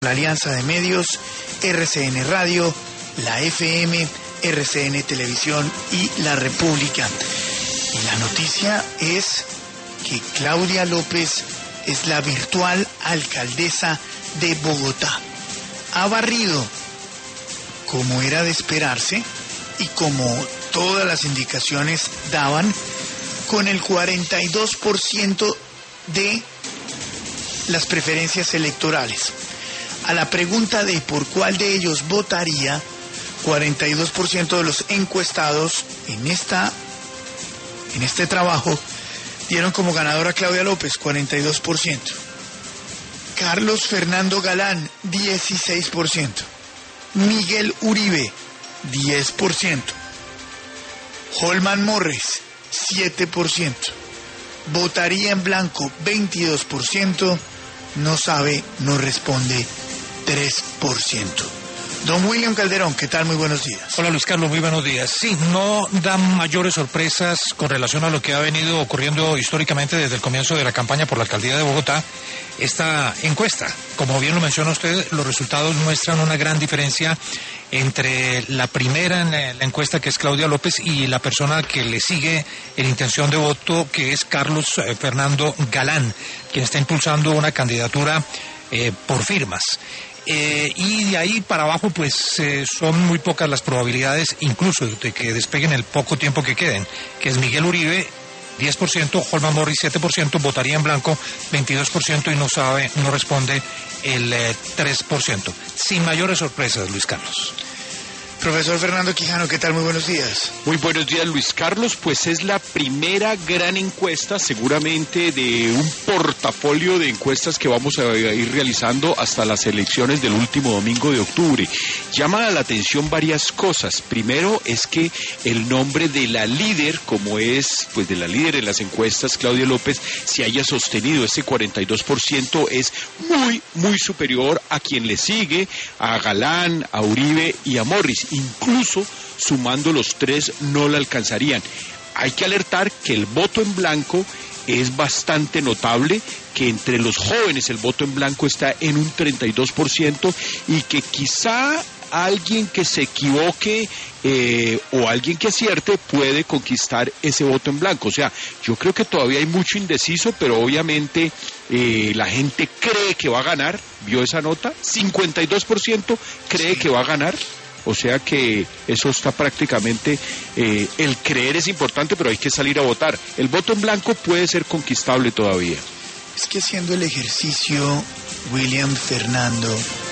la Alianza de Medios, RCN Radio, la FM, RCN Televisión y La República. Y la noticia es que Claudia López es la virtual alcaldesa de Bogotá. Ha barrido, como era de esperarse y como todas las indicaciones daban, con el 42% de las preferencias electorales. A la pregunta de por cuál de ellos votaría, 42% de los encuestados en este trabajo dieron como ganadora a Claudia López, 42%. Carlos Fernando Galán, 16%. Miguel Uribe, 10%. Holman Morris, 7%. Votaría en blanco, 22%. No sabe, no responde, 3%. Don William Calderón, ¿qué tal? Muy buenos días. Hola Luis Carlos, muy buenos días. Sí, no dan mayores sorpresas con relación a lo que ha venido ocurriendo históricamente desde el comienzo de la campaña por la alcaldía de Bogotá. Esta encuesta, como bien lo menciona usted, los resultados muestran una gran diferencia entre la primera en la encuesta, que es Claudia López, y la persona que le sigue en intención de voto, que es Carlos Fernando Galán, quien está impulsando una candidatura por firmas. Y de ahí para abajo pues son muy pocas las probabilidades incluso de que despeguen el poco tiempo que queden, que es Miguel Uribe 10%, Holman Morris 7%, votaría en blanco 22% y no sabe, no responde el 3%. Sin mayores sorpresas, Luis Carlos. Profesor Fernando Quijano, ¿qué tal? Muy buenos días. Muy buenos días, Luis Carlos. Pues es la primera gran encuesta, seguramente de un portafolio de encuestas que vamos a ir realizando hasta las elecciones del último domingo de octubre. Llama la atención varias cosas. Primero es que el nombre de la líder, como es, pues de la líder en las encuestas, Claudia López, se haya sostenido. Ese 42% es muy, muy superior a quien le sigue, a Galán, a Uribe y a Morris. Incluso sumando los tres no la alcanzarían. Hay que alertar que el voto en blanco es bastante notable, que entre los jóvenes el voto en blanco está en un 32% y que quizá alguien que se equivoque o alguien que acierte puede conquistar ese voto en blanco. O sea, yo creo que todavía hay mucho indeciso, pero obviamente la gente cree que va a ganar. ¿Vio esa nota? 52% cree que va a ganar. O sea que eso está prácticamente, el creer es importante, pero hay que salir a votar. El voto en blanco puede ser conquistable todavía. Es que haciendo el ejercicio, William Fernando,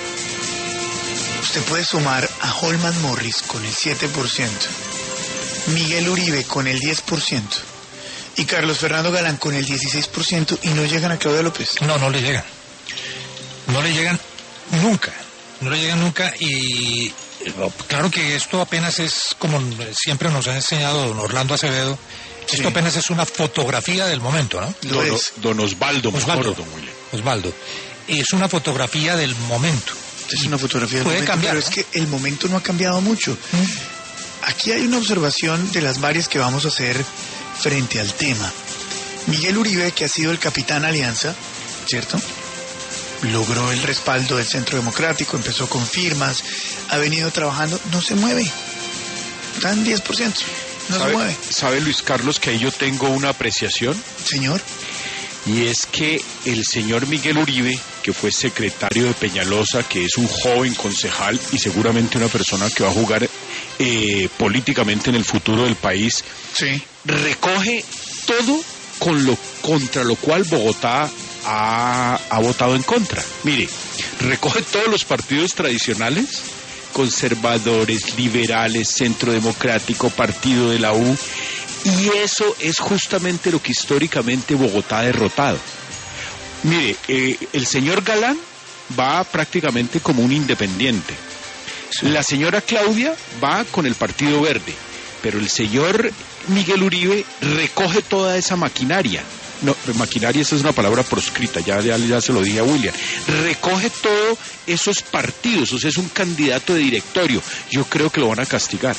usted puede sumar a Holman Morris con el 7%, Miguel Uribe con el 10% y Carlos Fernando Galán con el 16% y no llegan a Claudia López. No le llegan. No le llegan nunca. No le llegan nunca y... Claro que esto apenas es, como siempre nos ha enseñado don Orlando Acevedo, sí. Esto apenas es una fotografía del momento, ¿no? Don Osvaldo. Osvaldo. Es una fotografía del momento. Es una fotografía del puede momento, cambiar, pero ¿no? Es que el momento no ha cambiado mucho. Aquí hay una observación de las varias que vamos a hacer frente al tema. Miguel Uribe, que ha sido el capitán Alianza, ¿cierto?, logró el respaldo del Centro Democrático, empezó con firmas, ha venido trabajando, no se mueve, está en 10%, no se mueve. ¿Sabe, Luis Carlos, que ahí yo tengo una apreciación? Señor. Y es que el señor Miguel Uribe, que fue secretario de Peñalosa, que es un joven concejal y seguramente una persona que va a jugar políticamente en el futuro del país, sí, recoge todo contra lo cual Bogotá ha votado en contra. Mire, recoge todos los partidos tradicionales, conservadores, liberales, Centro Democrático, Partido de la U, y eso es justamente lo que históricamente Bogotá ha derrotado. Mire, el señor Galán va prácticamente como un independiente. La señora Claudia va con el Partido Verde, pero el señor Miguel Uribe recoge toda esa maquinaria. No, maquinaria, esa es una palabra proscrita, ya se lo dije a William. Recoge todos esos partidos, o sea, es un candidato de directorio. Yo creo que lo van a castigar.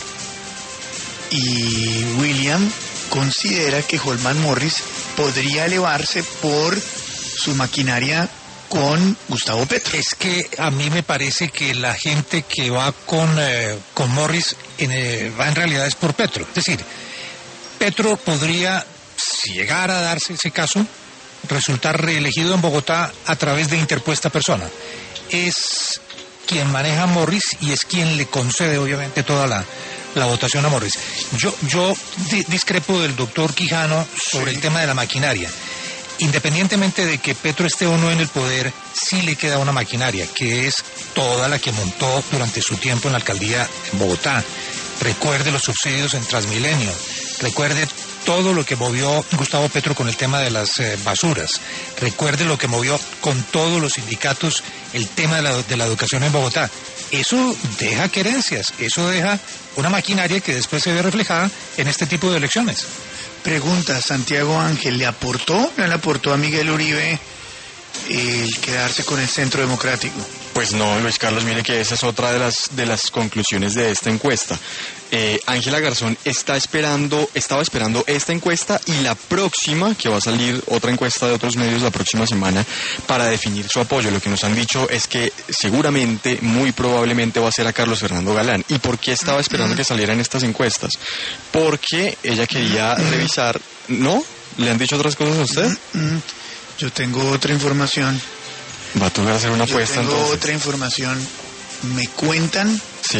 Y William considera que Holman Morris podría elevarse por su maquinaria con Gustavo Petro. Es que a mí me parece que la gente que va con Morris va en realidad es por Petro. Es decir, Petro podría, si llegara a darse ese caso, resultar reelegido en Bogotá a través de interpuesta persona. Es quien maneja a Morris y es quien le concede obviamente toda la votación a Morris. Yo discrepo del doctor Quijano sobre el tema de la maquinaria. Independientemente de que Petro esté o no en el poder, sí le queda una maquinaria, que es toda la que montó durante su tiempo en la alcaldía en Bogotá. Recuerde los subsidios en Transmilenio, recuerde todo lo que movió Gustavo Petro con el tema de las basuras, recuerde lo que movió con todos los sindicatos el tema de la educación en Bogotá. Eso deja querencias, eso deja una maquinaria que después se ve reflejada en este tipo de elecciones. Pregunta, Santiago Ángel, ¿no le aportó a Miguel Uribe el quedarse con el Centro Democrático? Pues no, Luis Carlos, mire que esa es otra de las conclusiones de esta encuesta. Ángela Garzón estaba esperando esta encuesta y la próxima, que va a salir otra encuesta de otros medios la próxima semana, para definir su apoyo. Lo que nos han dicho es que seguramente, muy probablemente va a ser a Carlos Fernando Galán. ¿Y por qué estaba esperando que salieran estas encuestas? Porque ella quería revisar... ¿No? ¿Le han dicho otras cosas a usted? Yo tengo otra información. Va a tocar hacer una apuesta entonces. Tengo otra información. Me cuentan... Sí.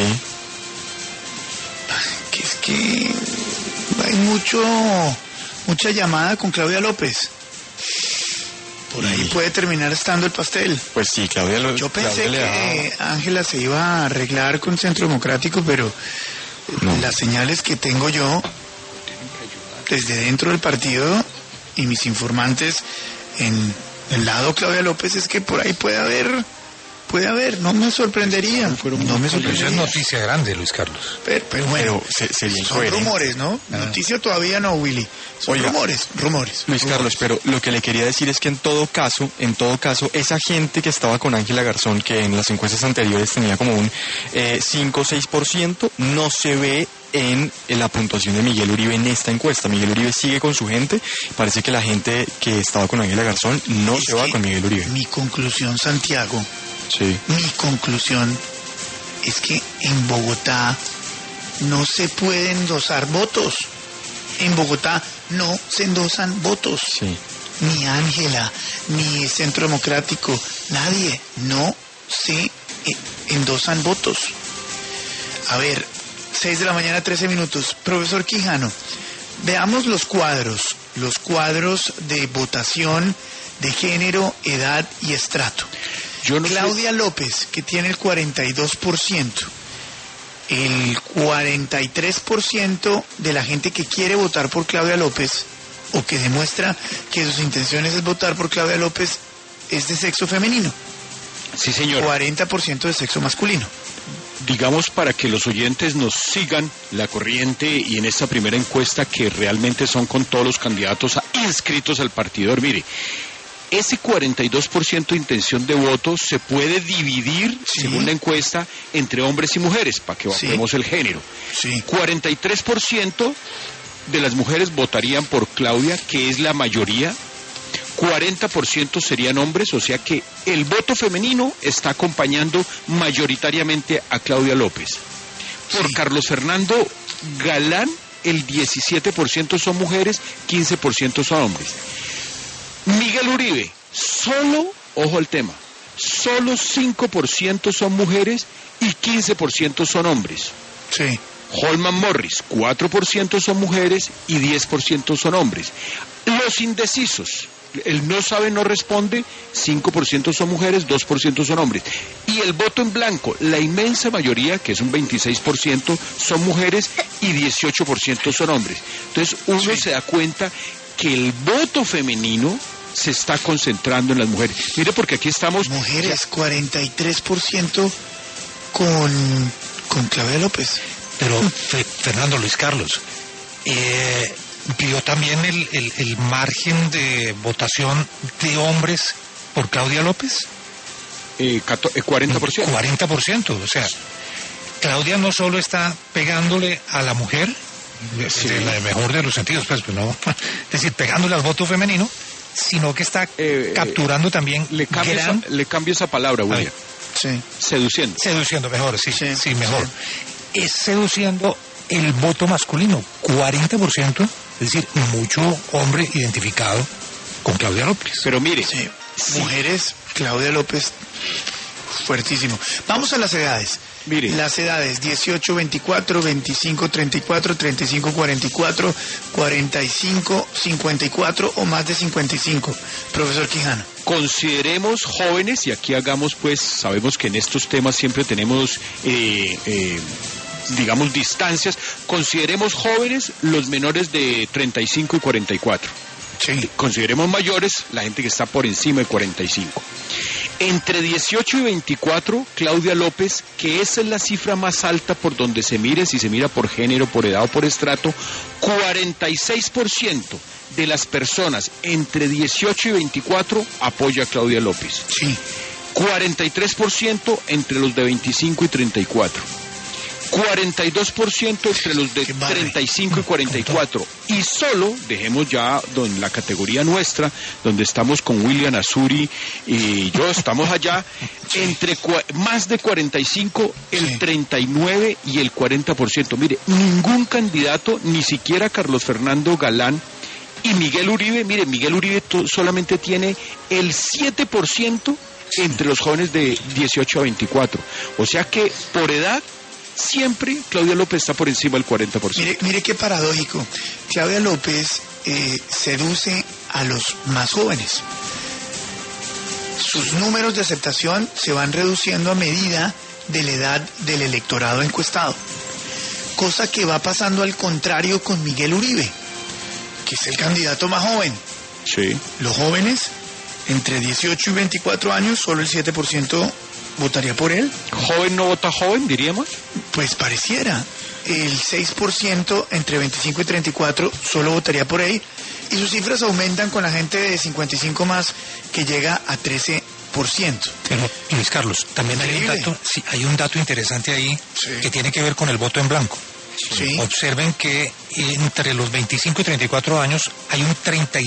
Que es que hay mucha llamada con Claudia López. Por ahí puede terminar estando el pastel. Pues sí, Claudia Yo pensé que Ángela se iba a arreglar con Centro Democrático, pero las señales que tengo yo desde dentro del partido y mis informantes en el lado Claudia López es que por ahí puede haber, no me sorprendería. No me sorprendería. Es noticia grande, Luis Carlos. Pero bueno, sería son rumores, ¿no? Noticia todavía no, Willy. Son rumores. Luis Carlos, pero lo que le quería decir es que en todo caso, esa gente que estaba con Ángela Garzón, que en las encuestas anteriores tenía como un 5 o 6%, no se ve en la puntuación de Miguel Uribe en esta encuesta. Miguel Uribe sigue con su gente. Parece que la gente que estaba con Ángela Garzón no se va con Miguel Uribe. Mi conclusión, Santiago, sí. Mi conclusión es que en Bogotá no se pueden endosar votos. En Bogotá no se endosan votos. Sí. Ni Ángela, ni Centro Democrático, nadie. No se endosan votos. A ver, 6 de la mañana, 13 minutos. Profesor Quijano, veamos los cuadros de votación de género, edad y estrato. Claudia López, que tiene el 42%, el 43% de la gente que quiere votar por Claudia López, o que demuestra que sus intenciones es votar por Claudia López, es de sexo femenino. Sí, señor. 40% de sexo masculino. Digamos, para que los oyentes nos sigan la corriente y en esta primera encuesta que realmente son con todos los candidatos inscritos al partido. Mire, ese 42% de intención de voto se puede dividir, según la encuesta, entre hombres y mujeres, para que bajemos el género. Sí. 43% de las mujeres votarían por Claudia, que es la mayoría. 40% serían hombres, o sea que el voto femenino está acompañando mayoritariamente a Claudia López. Por Carlos Fernando Galán, el 17% son mujeres, 15% son hombres. Miguel Uribe, solo, ojo al tema, solo 5% son mujeres y 15% son hombres. Sí. Holman Morris, 4% son mujeres y 10% son hombres. Los indecisos, el no sabe, no responde, 5% son mujeres, 2% son hombres. Y el voto en blanco, la inmensa mayoría, que es un 26%, son mujeres y 18% son hombres. Entonces uno se da cuenta que el voto femenino se está concentrando en las mujeres. Mire, porque aquí estamos... Mujeres, 43% con Claudia López. Pero, Fernando, Luis Carlos, vio también el margen de votación de hombres por Claudia López. 40%. 40%, o sea, Claudia no solo está pegándole a la mujer, en el mejor de los sentidos, pues no, es decir, pegándole al voto femenino, sino que está capturando también le cambio esa palabra, William. Sí. Seduciendo, mejor, sí, mejor. Sí. Es seduciendo el voto masculino, 40%, es decir, mucho hombre identificado con Claudia López. Pero mire, Sí. Mujeres, Claudia López, fuertísimo. Vamos a las edades. Mire. Las edades 18, 24, 25, 34, 35, 44, 45, 54 o más de 55. Profesor Quijano. consideremos jóvenes, y aquí hagamos pues, sabemos que en estos temas siempre tenemos, digamos, distancias, consideremos jóvenes los menores de 35 y 44. Sí. Consideremos mayores la gente que está por encima de 45. Entre 18 y 24, Claudia López, que esa es la cifra más alta por donde se mire, si se mira por género, por edad o por estrato, 46% de las personas entre 18 y 24 apoya a Claudia López. Sí. 43% entre los de 25 y 34. 42% entre los de 35 y 44. Y solo, dejemos ya en la categoría nuestra, donde estamos con William Azuri y yo, estamos allá, entre más de 45, el 39 y el 40%. Mire, ningún candidato, ni siquiera Carlos Fernando Galán y Miguel Uribe, mire, Miguel Uribe solamente tiene el 7% entre los jóvenes de 18 a 24. O sea que, por edad, siempre Claudia López está por encima del 40%. Mire qué paradójico. Claudia López seduce a los más jóvenes. Sus números de aceptación se van reduciendo a medida de la edad del electorado encuestado. Cosa que va pasando al contrario con Miguel Uribe, que es el candidato más joven. Sí. Los jóvenes, entre 18 y 24 años, solo el 7% votaría por él. ¿Joven no vota joven, diríamos? Pues pareciera. El 6% entre 25 y 34 solo votaría por él. Y sus cifras aumentan con la gente de 55 más, que llega a 13%. Pero, Luis Carlos, también hay un dato interesante ahí, Sí. que tiene que ver con el voto en blanco. Sí. Observen que entre los 25 y 34 años hay un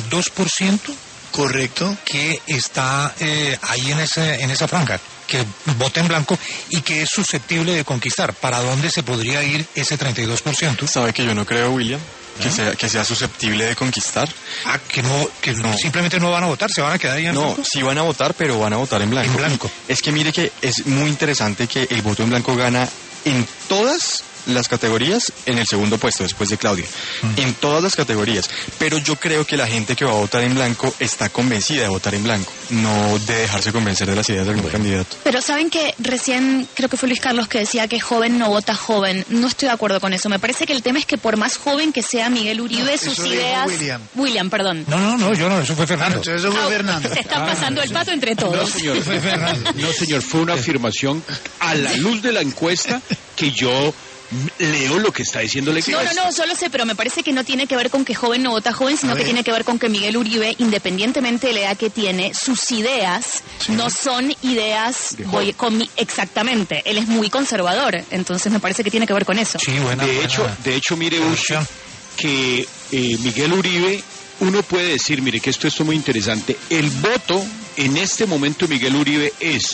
32% Correcto. que está ahí en esa franja, que vota en blanco y que es susceptible de conquistar. ¿Para dónde se podría ir ese 32%? ¿Sabe que yo no creo, William? Que sea susceptible de conquistar. Que no, simplemente no van a votar, se van a quedar ahí en No, blanco. sí van a votar, pero van a votar en blanco. En blanco. Es que mire que es muy interesante que el voto en blanco gana en todas las categorías en el segundo puesto después de Claudia, en todas las categorías, pero yo creo que la gente que va a votar en blanco está convencida de votar en blanco, no de dejarse convencer de las ideas de algún candidato. Pero saben que recién creo que fue Luis Carlos que decía que joven no vota joven. No estoy de acuerdo con eso. Me parece que el tema es que por más joven que sea Miguel Uribe, No, sus eso dijo ideas... William. Perdón. No, yo no, eso fue Fernando. Entonces eso fue Fernando. Se están pasando el pato entre No, todos. señor. Fue Fernando. No, señor, fue una afirmación a la luz de la encuesta que yo leo lo que está diciendo la encuesta. No, solo sé, pero me parece que no tiene que ver con que joven no vota joven, sino que tiene que ver con que Miguel Uribe, independientemente de la edad que tiene, sus ideas no son ideas exactamente. Él es muy conservador, entonces me parece que tiene que ver con eso. Sí, De hecho, mire, Ush, que Miguel Uribe, uno puede decir, mire, que esto es muy interesante, el voto en este momento de Miguel Uribe es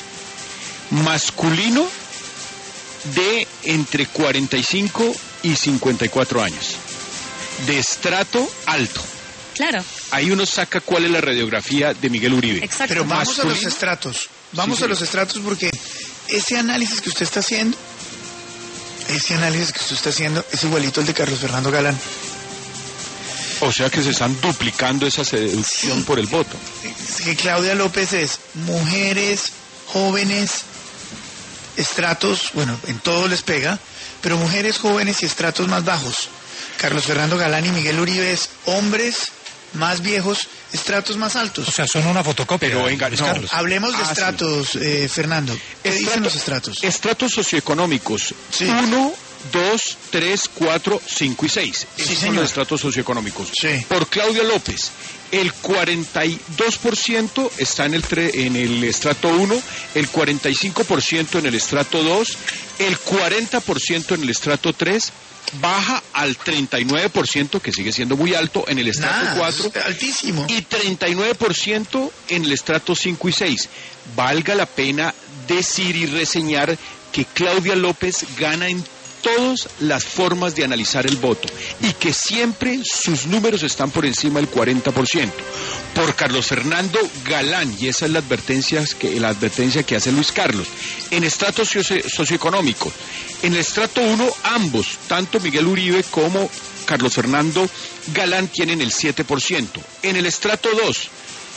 masculino de entre 45 y 54 años, de estrato alto. Claro. Ahí uno saca cuál es la radiografía de Miguel Uribe. Exacto. Pero vamos a los Masculino. estratos. Vamos Sí, a los estratos porque ese análisis que usted está haciendo, es igualito al de Carlos Fernando Galán. O sea que se están duplicando esa seducción por el voto. Que Claudia López es mujeres, jóvenes, estratos, bueno, en todo les pega, pero mujeres, jóvenes y estratos más bajos. Carlos Fernando Galán y Miguel Uribe es hombres más viejos, estratos más altos. O sea, son una fotocopia. Pero venga, Luis no. Carlos. Hablemos de sí. estratos, Fernando. ¿Qué dicen los estratos? Estratos socioeconómicos. Sí. 1 2, 3, 4, 5 y 6. Sí, Esos son señor. los estratos socioeconómicos. Sí. Por Claudia López, el 42% está en el estrato 1, el 45% en el estrato 2, el 40% en el estrato 3, baja al 39%, que sigue siendo muy alto, en el estrato Nada, 4, es altísimo. y 39% en el estrato 5 y 6. Valga la pena decir y reseñar que Claudia López gana en todas las formas de analizar el voto y que siempre sus números están por encima del 40%. Por Carlos Fernando Galán, y esa es la advertencia que hace Luis Carlos, en estratos socioeconómicos. En el estrato 1, ambos, tanto Miguel Uribe como Carlos Fernando Galán, tienen el 7%. En el estrato 2,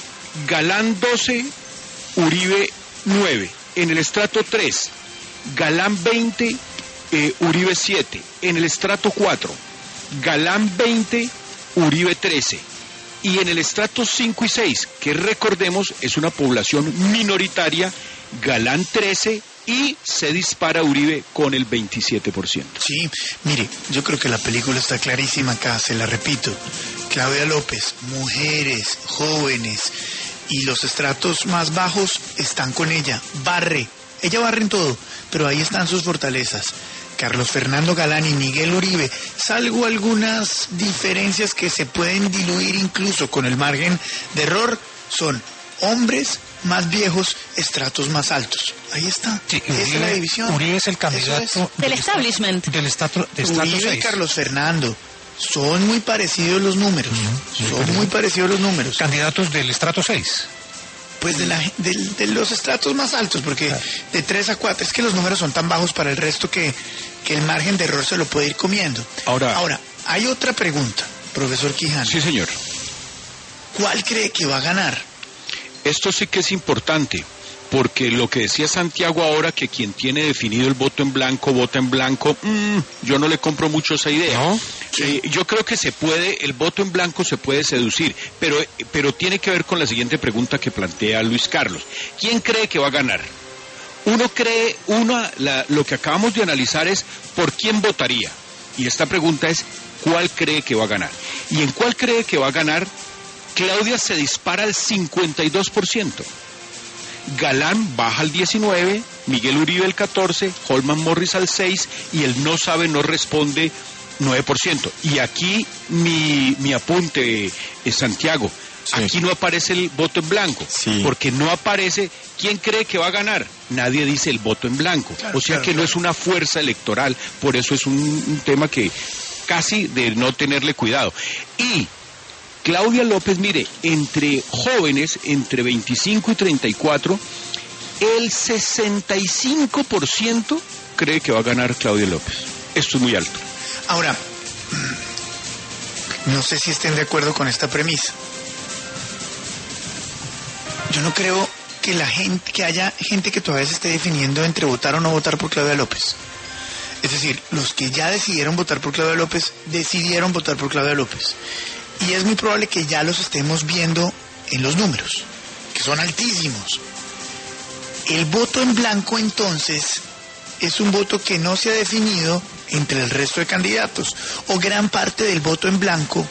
Galán 12, Uribe 9. En el estrato 3, Galán 20, Uribe 7. En el estrato 4, Galán 20, Uribe 13. Y en el estrato 5 y 6, que recordemos es una población minoritaria, Galán 13 y se dispara Uribe con el 27%. Sí, mire, yo creo que la película está clarísima acá, se la repito. Claudia López, mujeres, jóvenes y los estratos más bajos están con ella. Ella barre en todo, pero ahí están sus fortalezas. Carlos Fernando Galán y Miguel Uribe, salvo algunas diferencias que se pueden diluir incluso con el margen de error, son hombres más viejos, estratos más altos. Ahí está. Sí, Esa es la división. Uribe es el Eso candidato Del establishment. del estrato Uribe y 6. Carlos Fernando. Son muy parecidos los números. Son muy parecidos los números. Candidatos del estrato 6. Pues de los estratos más altos, porque de 3 a 4, es que los números son tan bajos para el resto que el margen de error se lo puede ir comiendo. Ahora, hay otra pregunta, profesor Quijano. Sí, señor. ¿Cuál cree que va a ganar? Esto sí que es importante, porque lo que decía Santiago ahora, que quien tiene definido el voto en blanco, vota en blanco, yo no le compro mucho esa idea. ¿No? Yo creo que el voto en blanco se puede seducir, pero tiene que ver con la siguiente pregunta que plantea Luis Carlos. ¿Quién cree que va a ganar? Lo que acabamos de analizar es por quién votaría. Y esta pregunta es, ¿cuál cree que va a ganar? Y en cuál cree que va a ganar, Claudia se dispara al 52%. Galán baja al 19%, Miguel Uribe al 14%, Holman Morris al 6% y el no sabe, no responde 9%. Y aquí mi apunte, Santiago, sí. Aquí no aparece el voto en blanco, sí. Porque no aparece quién cree que va a ganar. Nadie dice el voto en blanco. Claro, o sea claro, que no es una fuerza electoral, por eso es un tema que casi de no tenerle cuidado. Y Claudia López, mire, entre jóvenes, entre 25 y 34, el 65% cree que va a ganar Claudia López. Esto es muy alto. Ahora, no sé si estén de acuerdo con esta premisa. Yo no creo que haya gente que todavía se esté definiendo entre votar o no votar por Claudia López. Es decir, los que ya decidieron votar por Claudia López, decidieron votar por Claudia López. Y es muy probable que ya los estemos viendo en los números, que son altísimos. El voto en blanco, entonces, es un voto que no se ha definido entre el resto de candidatos, o gran parte del voto en blanco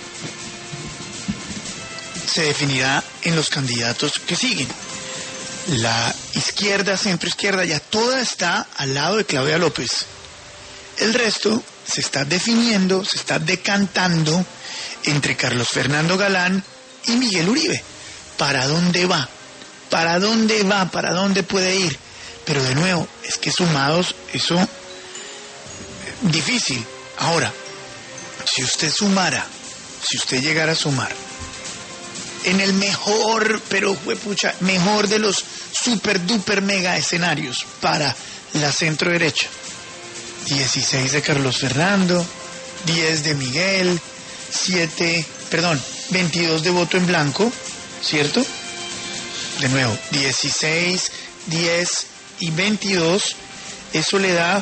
se definirá en los candidatos que siguen. La izquierda, centro-izquierda, ya toda está al lado de Claudia López. El resto se está definiendo, se está decantando entre Carlos Fernando Galán y Miguel Uribe. ¿Para dónde va? ¿Para dónde va? ¿Para dónde puede ir? Pero de nuevo, es que sumados, eso difícil. Ahora, si usted llegara a sumar en el mejor, pero juepucha, mejor de los super duper mega escenarios para la centro derecha, 16 de Carlos Fernando, 10 de Miguel, 22 de voto en blanco, ¿cierto? De nuevo, 16, 10 y 22, eso le da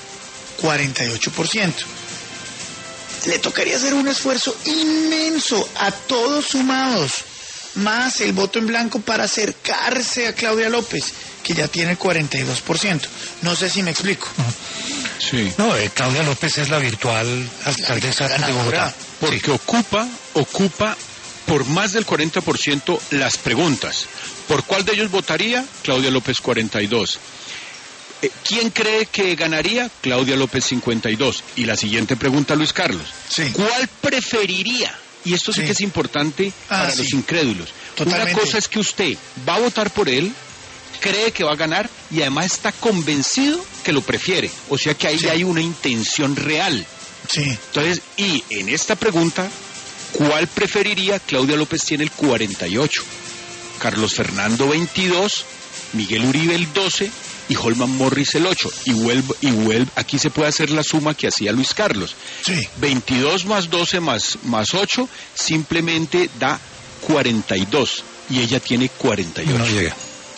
48%. Le tocaría hacer un esfuerzo inmenso a todos sumados, más el voto en blanco para acercarse a Claudia López, que ya tiene el 42%. No sé si me explico. Sí. No, Claudia López es la virtual alcaldesa de Bogotá. Porque Sí. ocupa por más del 40% las preguntas. ¿Por cuál de ellos votaría? Claudia López 42. ¿Quién cree que ganaría? Claudia López 52. Y la siguiente pregunta, Luis Carlos. Sí. ¿Cuál preferiría? Y esto sí, Sí. que es importante para sí. los incrédulos. Totalmente. Una cosa es que usted va a votar por él, cree que va a ganar y además está convencido que lo prefiere. O sea que ahí Sí. hay una intención real. Sí. Entonces, y en esta pregunta, ¿cuál preferiría? Claudia López tiene el 48, Carlos Fernando 22, Miguel Uribe el 12 y Holman Morris el 8. Y vuelve, aquí se puede hacer la suma que hacía Luis Carlos. Sí. 22 más 12 más 8 simplemente da 42 y ella tiene 48. No llega.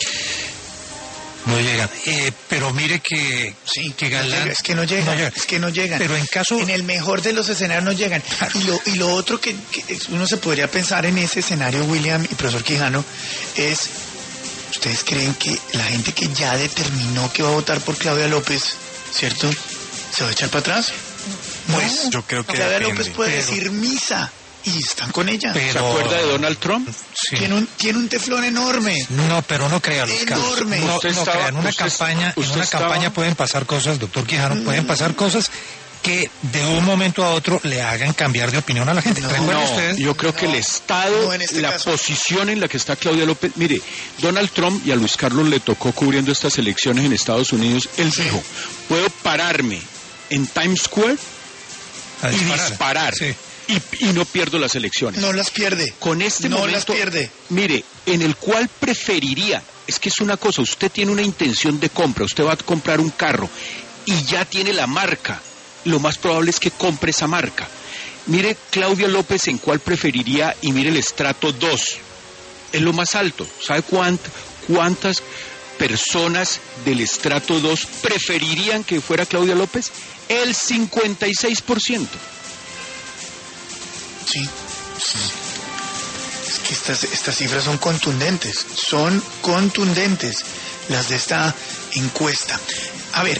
No llegan. Pero mire que, Sí, que no Galán... llega, es que no llegan, es que no llegan. Pero en caso... En el mejor de los escenarios no llegan. Y lo otro que uno se podría pensar en ese escenario, William y profesor Quijano, es, ¿ustedes creen que la gente que ya determinó que va a votar por Claudia López, ¿cierto? ¿Se va a echar para atrás? Pues yo creo que Claudia depende. López puede Pero- decir misa y están con ella. Pero- ¿Se acuerda de Donald Trump? Sí. Tiene un teflón enorme. No, pero no crea, Luis Carlos. Enorme. No, Usted no estaba- crea. En una usted- campaña, usted en una estaba- campaña pueden pasar cosas, doctor Quijano, pueden pasar cosas que de un momento a otro le hagan cambiar de opinión a la gente. No, Recuerde No, usted. yo creo que el Estado, no en este la caso. posición en la que está Claudia López, mire, Donald Trump y a Luis Carlos le tocó cubriendo estas elecciones en Estados Unidos, él dijo, puedo pararme en Times Square a y disparar Sí. y no pierdo las elecciones. No las pierde. Con este no momento, las pierde. mire, en el cual preferiría, es que es una cosa, usted tiene una intención de compra, usted va a comprar un carro y ya tiene la marca, lo más probable es que compre esa marca. Mire, Claudia López, en cuál preferiría, y mire el estrato 2, es lo más alto. ¿Sabe cuántas personas del estrato 2 preferirían que fuera Claudia López? El 56%. Sí, sí. Es que estas cifras son contundentes las de esta encuesta.